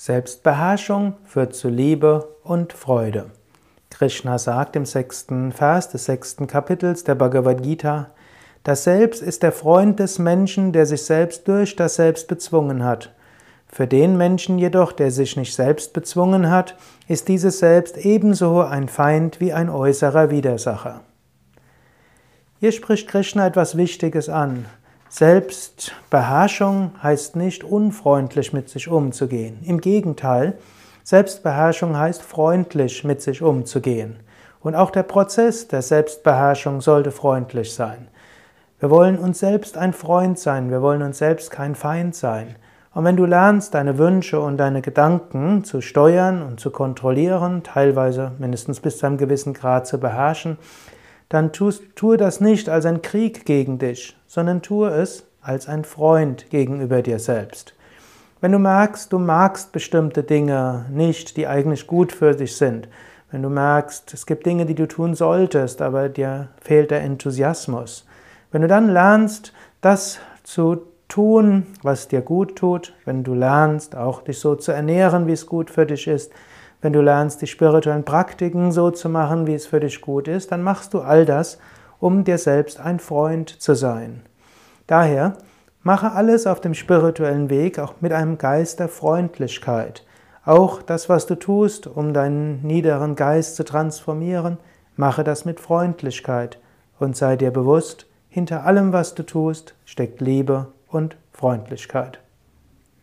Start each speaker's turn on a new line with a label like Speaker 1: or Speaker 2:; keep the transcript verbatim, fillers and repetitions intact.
Speaker 1: Selbstbeherrschung führt zu Liebe und Freude. Krishna sagt im sechsten Vers des sechsten Kapitels der Bhagavad Gita: Das Selbst ist der Freund des Menschen, der sich selbst durch das Selbst bezwungen hat. Für den Menschen jedoch, der sich nicht selbst bezwungen hat, ist dieses Selbst ebenso ein Feind wie ein äußerer Widersacher. Hier spricht Krishna etwas Wichtiges an. Selbstbeherrschung heißt nicht, unfreundlich mit sich umzugehen. Im Gegenteil, Selbstbeherrschung heißt, freundlich mit sich umzugehen. Und auch der Prozess der Selbstbeherrschung sollte freundlich sein. Wir wollen uns selbst ein Freund sein, wir wollen uns selbst kein Feind sein. Und wenn du lernst, deine Wünsche und deine Gedanken zu steuern und zu kontrollieren, teilweise mindestens bis zu einem gewissen Grad zu beherrschen, dann tust, tue das nicht als ein Krieg gegen dich, sondern tue es als ein Freund gegenüber dir selbst. Wenn du merkst, du magst bestimmte Dinge nicht, die eigentlich gut für dich sind, wenn du merkst, es gibt Dinge, die du tun solltest, aber dir fehlt der Enthusiasmus, wenn du dann lernst, das zu tun, was dir gut tut, wenn du lernst, auch dich so zu ernähren, wie es gut für dich ist, wenn du lernst, die spirituellen Praktiken so zu machen, wie es für dich gut ist, dann machst du all das, um dir selbst ein Freund zu sein. Daher, mache alles auf dem spirituellen Weg, auch mit einem Geist der Freundlichkeit. Auch das, was du tust, um deinen niederen Geist zu transformieren, mache das mit Freundlichkeit und sei dir bewusst, hinter allem, was du tust, steckt Liebe und Freundlichkeit.